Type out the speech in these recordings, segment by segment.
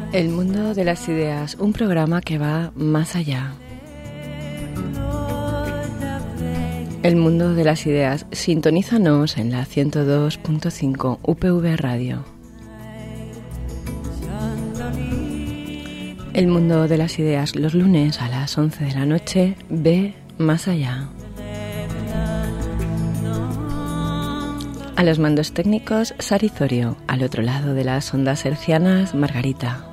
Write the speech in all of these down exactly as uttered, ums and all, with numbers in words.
El mundo de las ideas, un programa que va más allá. El mundo de las ideas, sintonízanos en la ciento dos punto cinco U P V Radio. El mundo de las ideas, los lunes a las once de la noche, ve más allá. A los mandos técnicos, Sari Zorio. Al otro lado de las ondas hercianas, Margarita.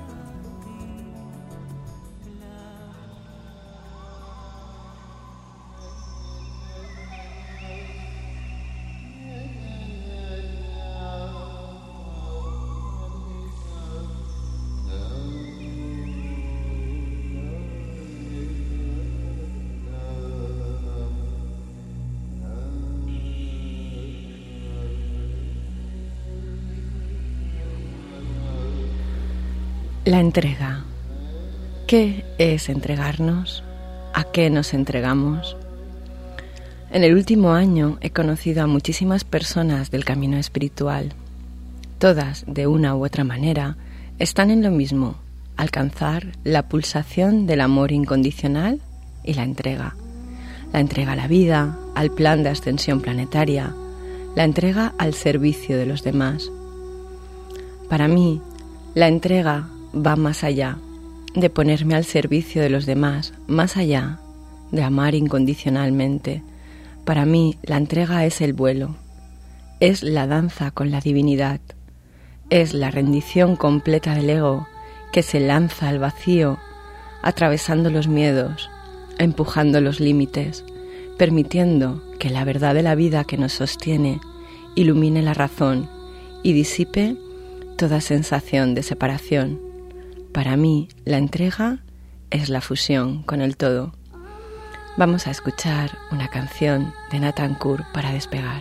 La entrega. ¿Qué es entregarnos? ¿A qué nos entregamos? En el último año he conocido a muchísimas personas del camino espiritual. Todas, de una u otra manera, están en lo mismo: alcanzar la pulsación del amor incondicional y la entrega. La entrega a la vida, al plan de ascensión planetaria, la entrega al servicio de los demás. Para mí, la entrega va más allá de ponerme al servicio de los demás, más allá de amar incondicionalmente. Para mí, la entrega es el vuelo, es la danza con la divinidad, es la rendición completa del ego que se lanza al vacío, atravesando los miedos, empujando los límites, permitiendo que la verdad de la vida que nos sostiene ilumine la razón y disipe toda sensación de separación. Para mí, la entrega es la fusión con el todo. Vamos a escuchar una canción de Nathan Kur para despegar.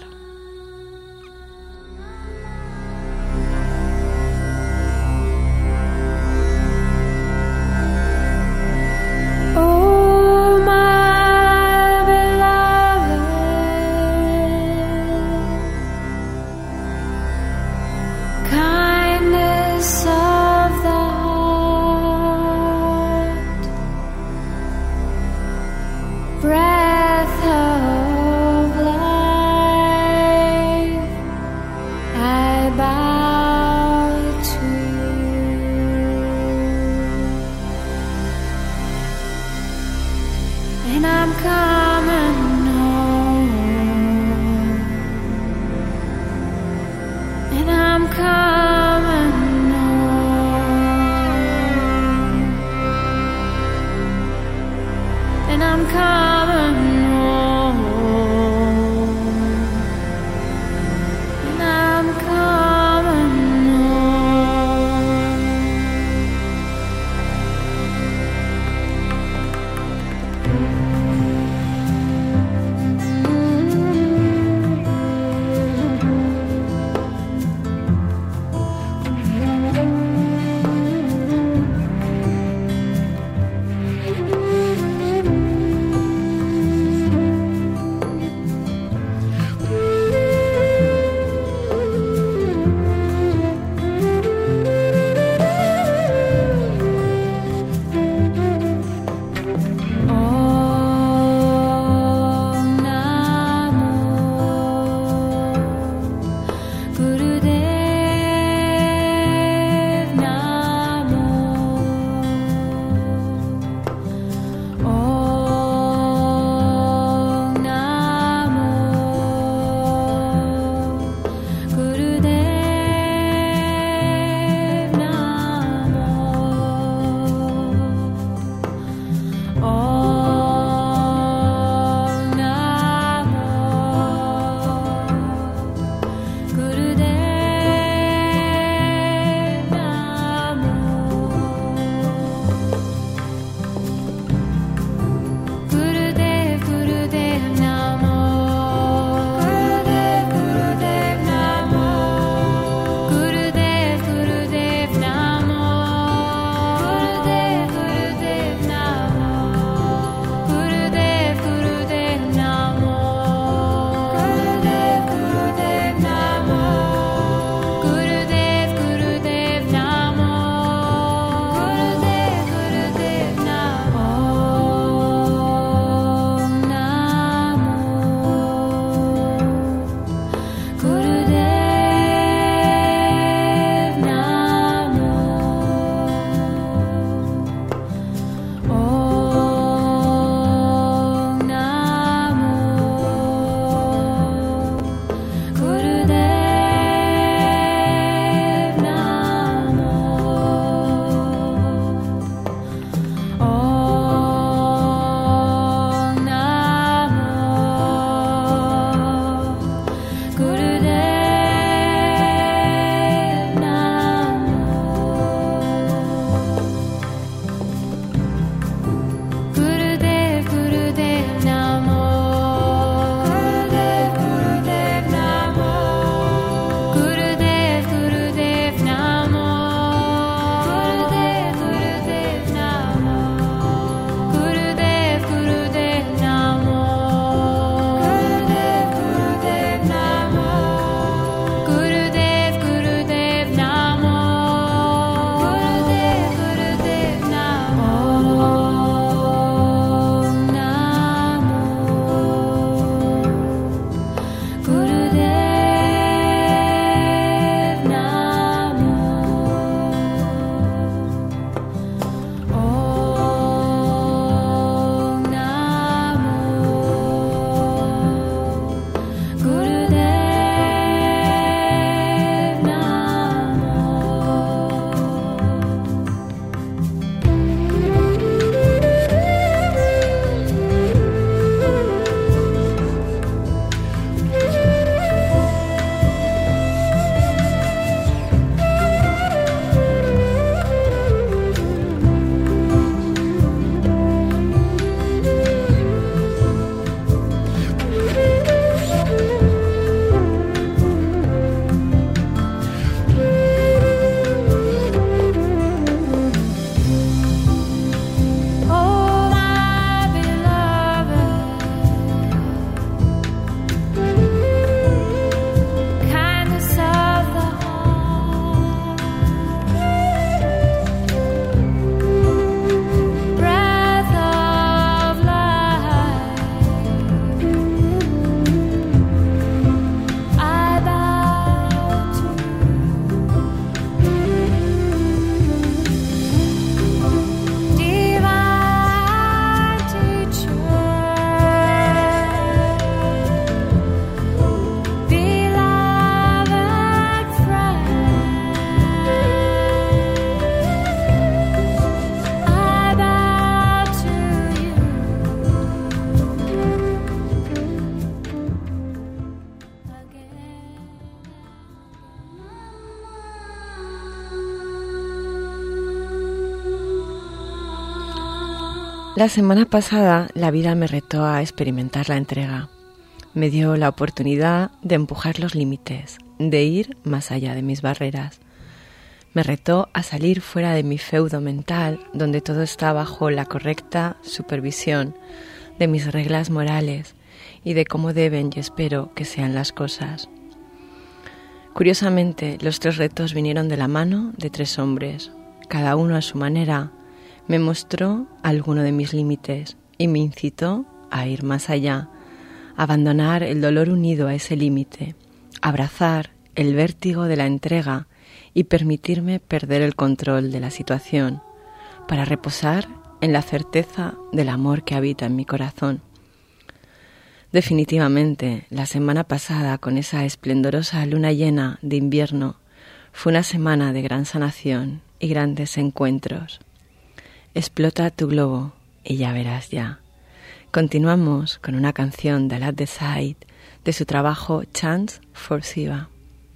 La semana pasada la vida me retó a experimentar la entrega. Me dio la oportunidad de empujar los límites, de ir más allá de mis barreras. Me retó a salir fuera de mi feudo mental, donde todo está bajo la correcta supervisión de mis reglas morales y de cómo deben y espero que sean las cosas. Curiosamente, los tres retos vinieron de la mano de tres hombres. Cada uno a su manera me mostró alguno de mis límites y me incitó a ir más allá, a abandonar el dolor unido a ese límite, abrazar el vértigo de la entrega y permitirme perder el control de la situación para reposar en la certeza del amor que habita en mi corazón. Definitivamente, la semana pasada, con esa esplendorosa luna llena de invierno, fue una semana de gran sanación y grandes encuentros. Explota tu globo y ya verás ya. Continuamos con una canción de Alad Desai de su trabajo Chants for Shiva.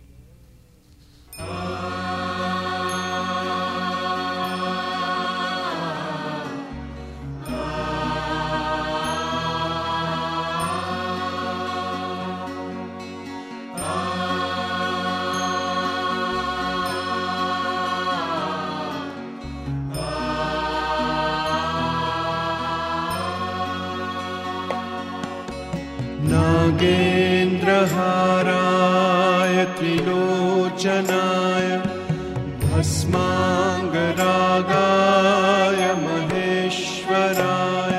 नागेन्द्रहाराय त्रिलोचनाय भस्माङ्गरागाय महेश्वराय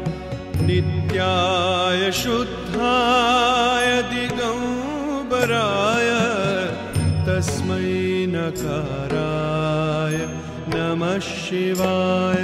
नित्याय शुद्धाय दिगम्बराय तस्मै नकाराय नमः शिवाय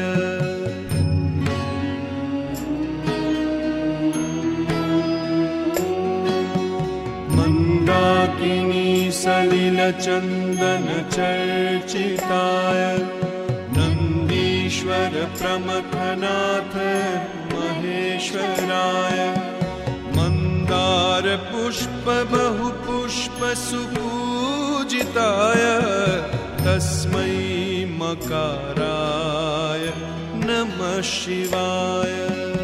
सलिलचन्दन चर्चिताय नन्दीश्वर प्रमथनाथ महेश्वराय मन्दार पुष्प बहुपुष्प सुपूजिताय तस्मै मकाराय नमः शिवाय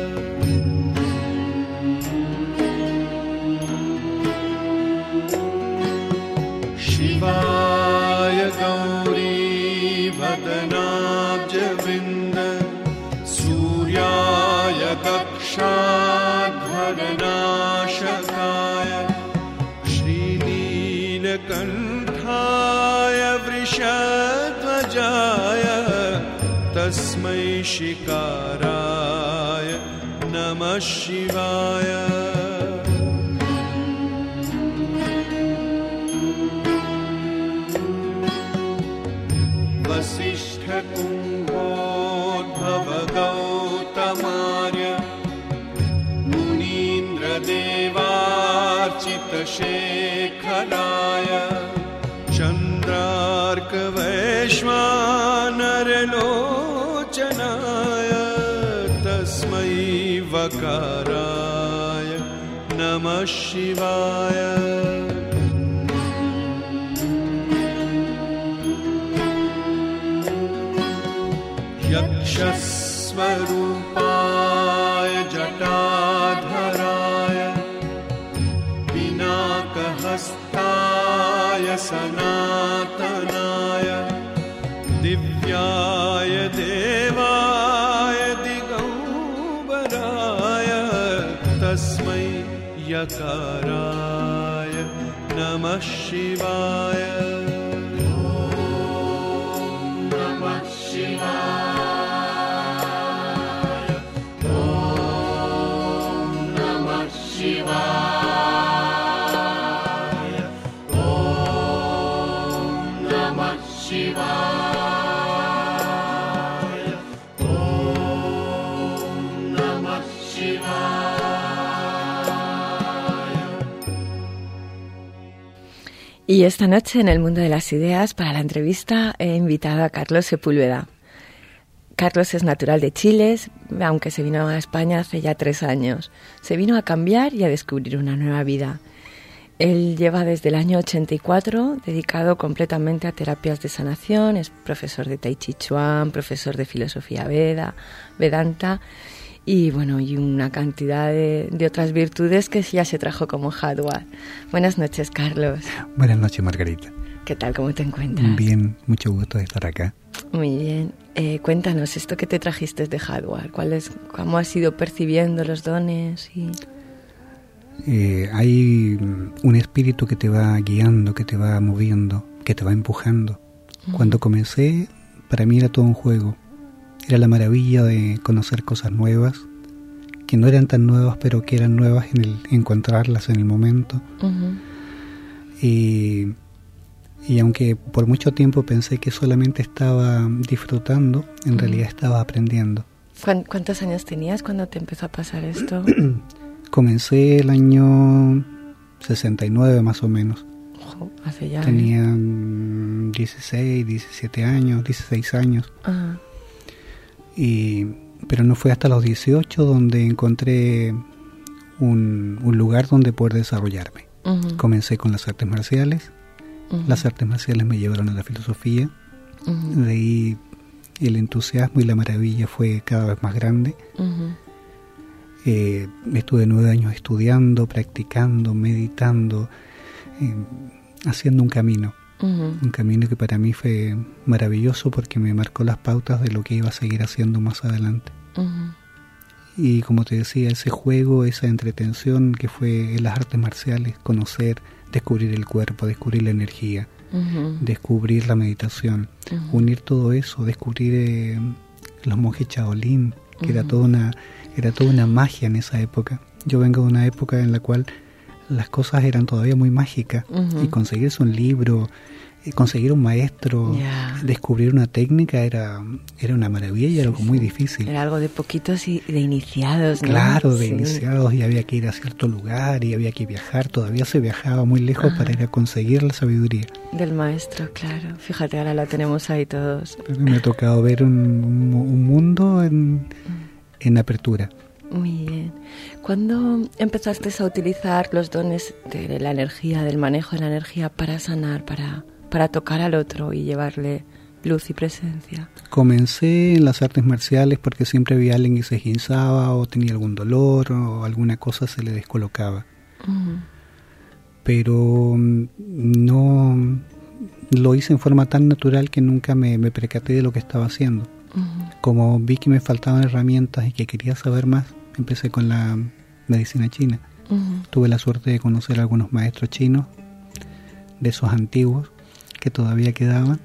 शिवाय गौरी वदनाब्जविन्द सूर्याय दक्षाध्वरनाशकाय श्रीनीलकण्ठाय वृषध्वजाय तस्मै शिकाराय नमः शिवाय वसिष्ठकुम्भोद्भव गौतमार्य मुनीन्द्रदेवार्चितशेखराय चन्द्रार्कवैश्वानरलोचनाय तस्मै वकाराय नमः शिवाय यक्षस्वरूपाय जटाधराय पिनाकहस्ताय सनातनाय दिव्याय देवाय दिगम्बराय तस्मै यकाराय नमः शिवाय नमः शिवाय Y esta noche en el Mundo de las Ideas, para la entrevista, he invitado a Carlos Sepúlveda. Carlos es natural de Chile, aunque se vino a España hace ya tres años. Se vino a cambiar y a descubrir una nueva vida. Él lleva desde el año ochenta y cuatro dedicado completamente a terapias de sanación, es profesor de Tai Chi Chuan, profesor de filosofía Veda, Vedanta y bueno, y una cantidad de, de otras virtudes que ya se trajo como Hardware. Buenas noches, Carlos. Buenas noches, Margarita. ¿Qué tal? ¿Cómo te encuentras? Bien, mucho gusto de estar acá. Muy bien. Eh, cuéntanos, esto que te trajiste de Hardware, ¿cuál es, cómo has ido percibiendo los dones? Y... Eh, hay un espíritu que te va guiando, que te va moviendo, que te va empujando. Uh-huh. Cuando comencé, para mí era todo un juego. Era la maravilla de conocer cosas nuevas, que no eran tan nuevas, pero que eran nuevas en el encontrarlas en el momento. Uh-huh. Y, y aunque por mucho tiempo pensé que solamente estaba disfrutando, en uh-huh. realidad estaba aprendiendo. ¿Cuántos años tenías cuando te empezó a pasar esto? Comencé el año sesenta y nueve más o menos. Ojo, hace ya. Tenía ¿eh? dieciséis, diecisiete años, dieciséis años. Ajá. Y, pero no fue hasta los dieciocho donde encontré un, un lugar donde poder desarrollarme. Uh-huh. Comencé con las artes marciales. Uh-huh. Las artes marciales me llevaron a la filosofía. Uh-huh. De ahí el entusiasmo y la maravilla fue cada vez más grande. Uh-huh. Eh, estuve nueve años estudiando, practicando, meditando, eh, haciendo un camino. Uh-huh. Un camino que para mí fue maravilloso porque me marcó las pautas de lo que iba a seguir haciendo más adelante. Uh-huh. Y como te decía, ese juego, esa entretención que fue en las artes marciales, conocer, descubrir el cuerpo, descubrir la energía, uh-huh. descubrir la meditación, uh-huh. unir todo eso, descubrir eh, los monjes Shaolin, que uh-huh. era toda una... Era toda una magia en esa época. Yo vengo de una época en la cual las cosas eran todavía muy mágicas. Uh-huh. Y conseguirse un libro, conseguir un maestro, yeah. descubrir una técnica era, era una maravilla y sí, era algo sí. muy difícil. Era algo de poquitos y de iniciados, ¿no? Claro, de sí. iniciados, y había que ir a cierto lugar y había que viajar. Todavía se viajaba muy lejos uh-huh. para ir a conseguir la sabiduría. Del maestro, claro. Fíjate, ahora la tenemos ahí todos. Pero me ha tocado ver un, un, un mundo en... Uh-huh. en apertura. Muy bien. ¿Cuándo empezaste a utilizar los dones de la energía, del manejo de la energía para sanar, para, para tocar al otro y llevarle luz y presencia? Comencé en las artes marciales porque siempre había alguien que se esguinzaba o tenía algún dolor o alguna cosa se le descolocaba. Uh-huh. Pero no lo hice en forma tan natural que nunca me, me percaté de lo que estaba haciendo. Uh-huh. Como vi que me faltaban herramientas y que quería saber más, empecé con la medicina china. Uh-huh. Tuve la suerte de conocer a algunos maestros chinos, de esos antiguos, que todavía quedaban,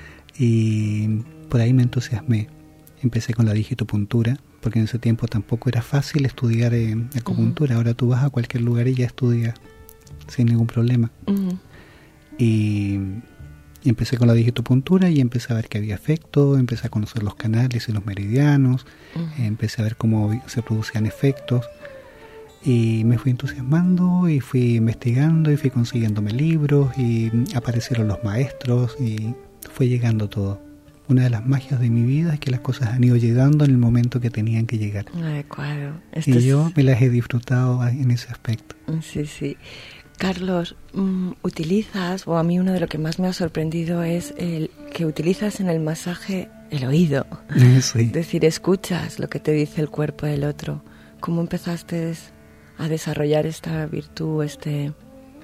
y por ahí me entusiasmé. Empecé con la digitopuntura, porque en ese tiempo tampoco era fácil estudiar eh, acupuntura. Uh-huh. Ahora tú vas a cualquier lugar y ya estudias sin ningún problema. Uh-huh. Y... Y empecé con la digitopuntura y empecé a ver que había efectos, empecé a conocer los canales y los meridianos, uh-huh. empecé a ver cómo se producían efectos y me fui entusiasmando y fui investigando y fui consiguiéndome libros y aparecieron los maestros y fue llegando todo. Una de las magias de mi vida es que las cosas han ido llegando en el momento que tenían que llegar. Adecuado. Esto y es... yo me las he disfrutado en ese aspecto. Sí, sí. Carlos, utilizas, o a mí uno de lo que más me ha sorprendido es el que utilizas en el masaje el oído. Sí. Es decir, escuchas lo que te dice el cuerpo del otro. ¿Cómo empezaste a desarrollar esta virtud? este?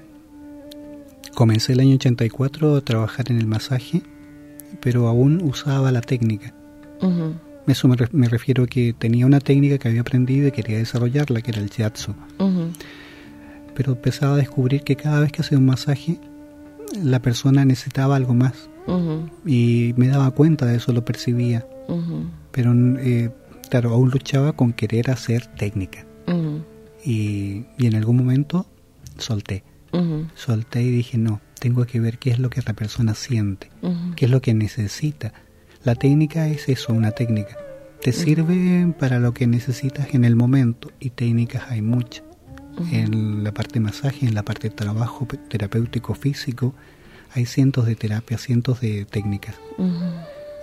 Comencé el año ochenta y cuatro a trabajar en el masaje, pero aún usaba la técnica. Uh-huh. Eso me, re- me refiero a que tenía una técnica que había aprendido y quería desarrollarla, que era el shiatsu. Uh-huh. Pero empezaba a descubrir que cada vez que hacía un masaje, la persona necesitaba algo más. Uh-huh. Y me daba cuenta de eso, lo percibía. Uh-huh. Pero, eh, claro, aún luchaba con querer hacer técnica. Uh-huh. Y, y en algún momento solté. Uh-huh. Solté y dije, no, tengo que ver qué es lo que la persona siente, uh-huh. qué es lo que necesita. La técnica es eso, una técnica. Te uh-huh. sirve para lo que necesitas en el momento, y técnicas hay muchas. Uh-huh. En la parte de masaje, en la parte de trabajo terapéutico físico, hay cientos de terapias, cientos de técnicas. Uh-huh.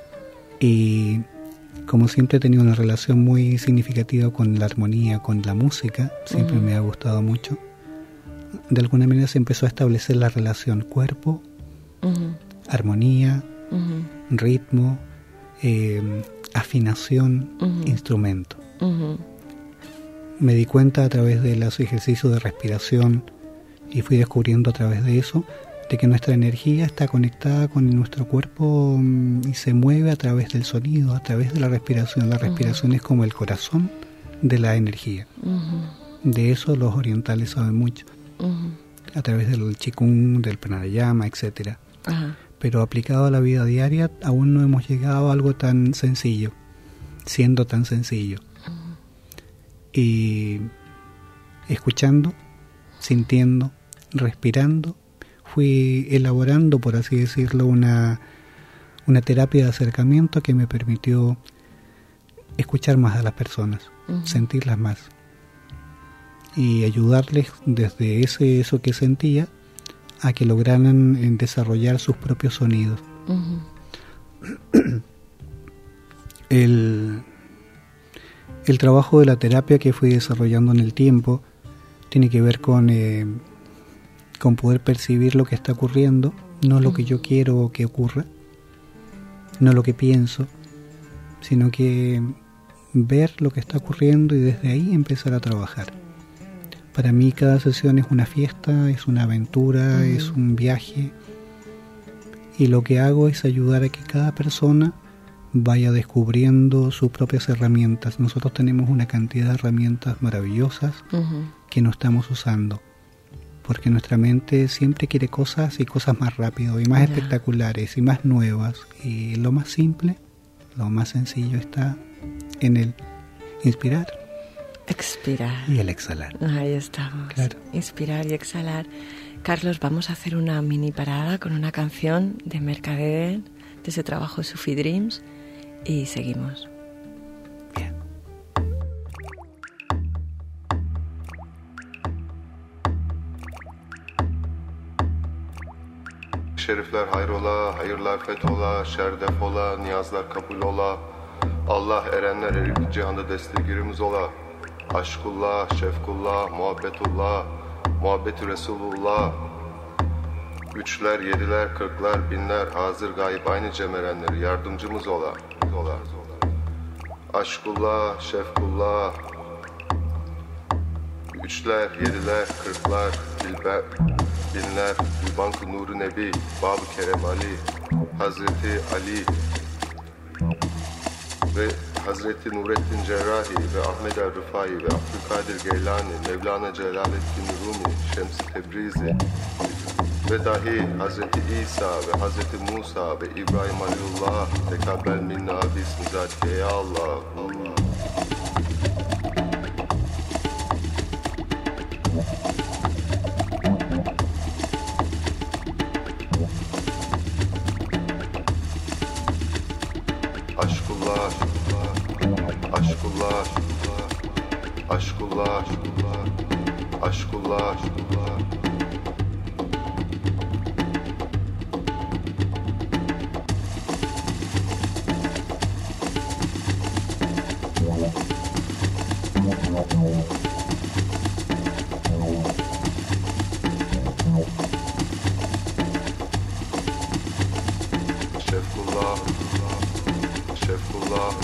Y como siempre he tenido una relación muy significativa con la armonía, con la música, siempre uh-huh. me ha gustado mucho. de alguna manera se empezó a establecer la relación cuerpo, uh-huh. armonía, uh-huh. ritmo, eh, afinación, uh-huh. instrumento. Uh-huh. Me di cuenta a través de los ejercicios de respiración y fui descubriendo a través de eso de que nuestra energía está conectada con nuestro cuerpo y se mueve a través del sonido, a través de la respiración. La respiración uh-huh. es como el corazón de la energía. Uh-huh. De eso los orientales saben mucho. Uh-huh. A través del Qigong, del Pranayama, etcétera. Uh-huh. Pero aplicado a la vida diaria aún no hemos llegado a algo tan sencillo, siendo tan sencillo. Y escuchando, sintiendo, respirando, fui elaborando, por así decirlo, una, una terapia de acercamiento que me permitió escuchar más a las personas, uh-huh. sentirlas más y ayudarles desde ese eso que sentía a que lograran desarrollar sus propios sonidos. Uh-huh. el El trabajo de la terapia que fui desarrollando en el tiempo tiene que ver con, eh, con poder percibir lo que está ocurriendo, no lo que yo quiero que ocurra, no lo que pienso, sino que ver lo que está ocurriendo y desde ahí empezar a trabajar. Para mí cada sesión es una fiesta, es una aventura, uh-huh. es un viaje, y lo que hago es ayudar a que cada persona vaya descubriendo sus propias herramientas. Nosotros tenemos una cantidad de herramientas maravillosas uh-huh. que no estamos usando, porque nuestra mente siempre quiere cosas y cosas más rápido y más yeah. espectaculares y más nuevas, y lo más simple, lo más sencillo está en el inspirar, expirar y el exhalar. Ahí estamos, claro. Inspirar y exhalar. Carlos, vamos a hacer una mini parada con una canción de Mercader, de ese trabajo Sufi Dreams, y seguimos. Bien. Şerifler hayrola, hayırlar fethola, şer defola, niyazlar kabul ola. Allah erenler erik cihanda desteklerimiz ola. Aşkullah, şefkullah, muhabbetullah, muhabbeti Resulullah. Üçler, yediler, kırklar, binler, hazır gayip aynı cemerenler, yardımcımız ola. ola. Aşkullah, şefkullah. Üçler, yediler, kırklar, bilber, binler, Gülbank-ı Nur-u Nebi, Bab-ı Kerem Ali, Hazreti Ali ve Hazreti Nurettin Cerrahi ve Ahmed el-Rıfai ve Abdülkadir Geylani, Mevlana Celaleddin Rumi, Şems-i Tebrizi ve dahi Hazreti İsa ve Hazreti Musa ve İbrahim Halilullah, tekabbel minna bismi zatike ya Allah. Allah. Aşkullah, aşkullah, aşkullah, aşkullah, aşkullah. Şefkullah, Şefkullah,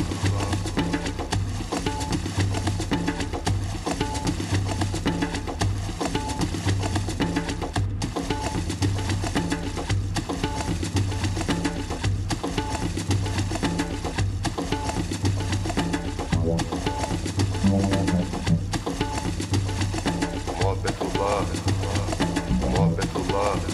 muhabbetullah, muhabbetullah.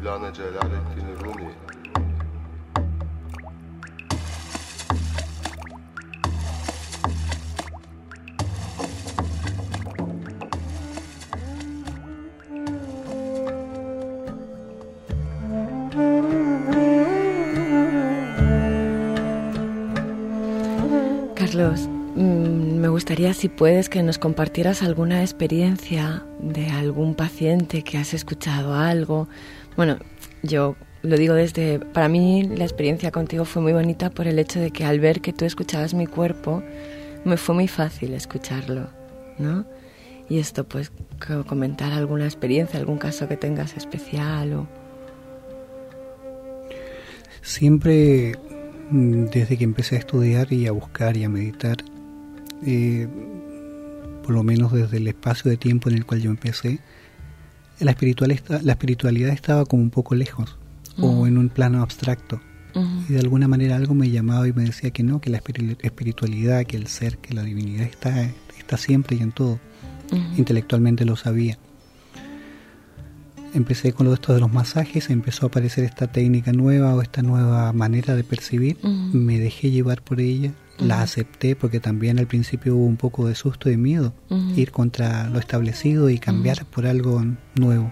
Mevlana Celaleddin Rumi. Carlos, me gustaría, si puedes, que nos compartieras alguna experiencia de algún paciente que has escuchado algo. Bueno, yo lo digo desde... Para mí la experiencia contigo fue muy bonita por el hecho de que al ver que tú escuchabas mi cuerpo, me fue muy fácil escucharlo, ¿no? Y esto, pues, comentar alguna experiencia, algún caso que tengas especial o... Siempre, desde que empecé a estudiar y a buscar y a meditar, eh, por lo menos desde el espacio de tiempo en el cual yo empecé, la espiritualidad, la espiritualidad estaba como un poco lejos, uh-huh. o en un plano abstracto. Uh-huh. Y de alguna manera algo me llamaba y me decía que no, que la espiritualidad, que el ser, que la divinidad está, está siempre y en todo. Uh-huh. Intelectualmente lo sabía. Empecé con lo de esto de los masajes, empezó a aparecer esta técnica nueva o esta nueva manera de percibir. Uh-huh. Me dejé llevar por ella, uh-huh. la acepté, porque también al principio hubo un poco de susto y miedo, uh-huh. ir contra lo establecido y cambiar uh-huh. por algo nuevo.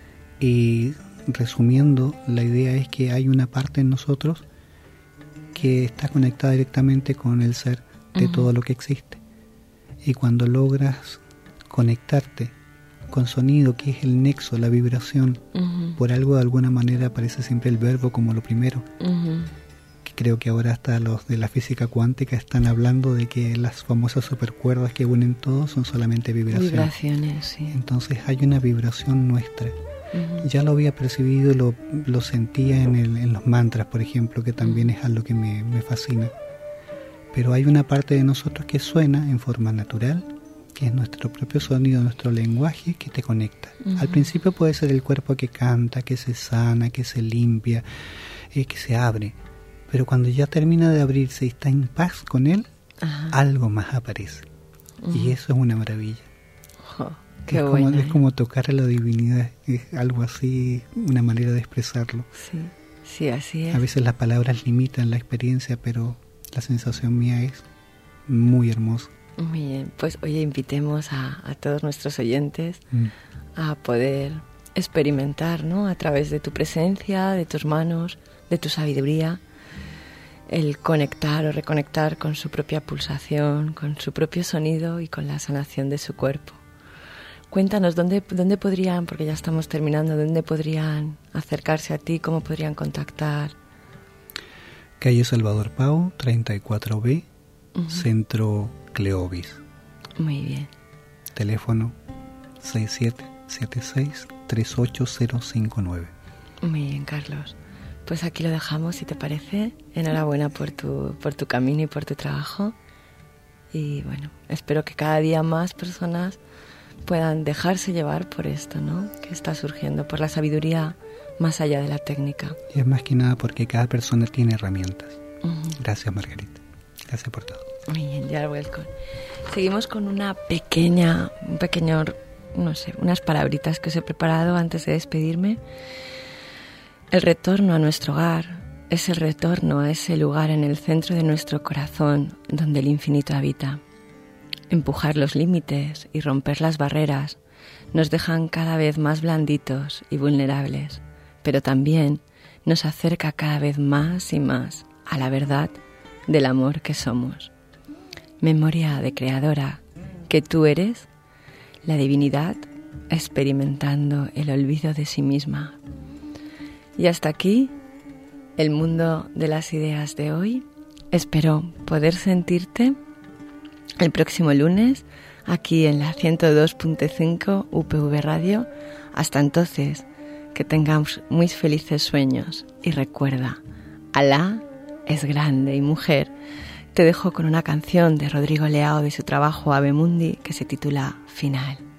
Y resumiendo, la idea es que hay una parte en nosotros que está conectada directamente con el ser de uh-huh. todo lo que existe. Y cuando logras conectarte con sonido, que es el nexo, la vibración, uh-huh. por algo de alguna manera aparece siempre el verbo como lo primero. Uh-huh. Que creo que ahora hasta los de la física cuántica están hablando de que las famosas supercuerdas que unen todo son solamente vibraciones. Vibraciones, sí. Entonces hay una vibración nuestra. Uh-huh. Ya lo había percibido, lo, lo sentía en, el, en los mantras, por ejemplo, que también uh-huh. es algo que me, me fascina. Pero hay una parte de nosotros que suena en forma natural, que es nuestro propio sonido, nuestro lenguaje que te conecta. Uh-huh. Al principio puede ser el cuerpo que canta, que se sana, que se limpia, eh, que se abre. Pero cuando ya termina de abrirse y está en paz con él, uh-huh. algo más aparece. Uh-huh. Y eso es una maravilla. Oh, qué es, buena, como, ¿eh? es como tocar a la divinidad, es algo así, una manera de expresarlo. Sí, sí, así es. A veces las palabras limitan la experiencia, pero la sensación mía es muy hermosa. Muy bien, pues oye, invitemos a, a todos nuestros oyentes mm. a poder experimentar, ¿no? A través de tu presencia, de tus manos, de tu sabiduría, el conectar o reconectar con su propia pulsación, con su propio sonido y con la sanación de su cuerpo. Cuéntanos, ¿dónde, dónde podrían, porque ya estamos terminando, dónde podrían acercarse a ti, cómo podrían contactar? Calle Salvador Pau, treinta y cuatro B, uh-huh. Centro Cleovis. Muy bien. Teléfono seis siete siete seis, tres ocho cero cinco nueve. Muy bien, Carlos. Pues aquí lo dejamos, si te parece. Enhorabuena por tu, por tu camino y por tu trabajo. Y bueno, espero que cada día más personas puedan dejarse llevar por esto, ¿no? Que está surgiendo, por la sabiduría más allá de la técnica. Y es más que nada porque cada persona tiene herramientas. Uh-huh. Gracias, Margarita. Gracias por todo. Muy bien, ya welcome. Seguimos con una pequeña, un pequeño, no sé, unas palabritas que os he preparado antes de despedirme. El retorno a nuestro hogar es el retorno a ese lugar en el centro de nuestro corazón donde el infinito habita. Empujar los límites y romper las barreras nos dejan cada vez más blanditos y vulnerables, pero también nos acerca cada vez más y más a la verdad del amor que somos. Memoria de creadora, que tú eres la divinidad experimentando el olvido de sí misma. Y hasta aquí el mundo de las ideas de hoy. Espero poder sentirte el próximo lunes aquí en la ciento dos punto cinco U P V Radio. Hasta entonces, que tengamos muy felices sueños y recuerda, Alá es grande. Y mujer, te dejo con una canción de Rodrigo Leao de su trabajo Ave Mundi que se titula Final.